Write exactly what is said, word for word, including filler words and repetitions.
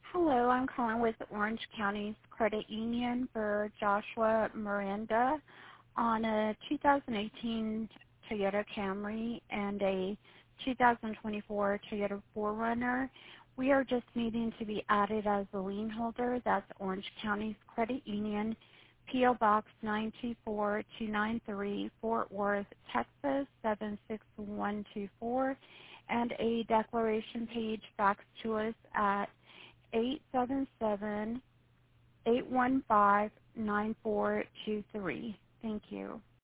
Hello, I'm calling with Orange County's Credit Union for Joshua Miranda on a two thousand eighteen Toyota Camry and a two thousand twenty-four Toyota four runner. We are just needing to be added as a lien holder. That's Orange County's Credit Union, P O Box nine two four two nine three, Fort Worth, Texas seven six one two four, and a declaration page faxed to us at eight seven seven, eight one five, nine four two three. Thank you.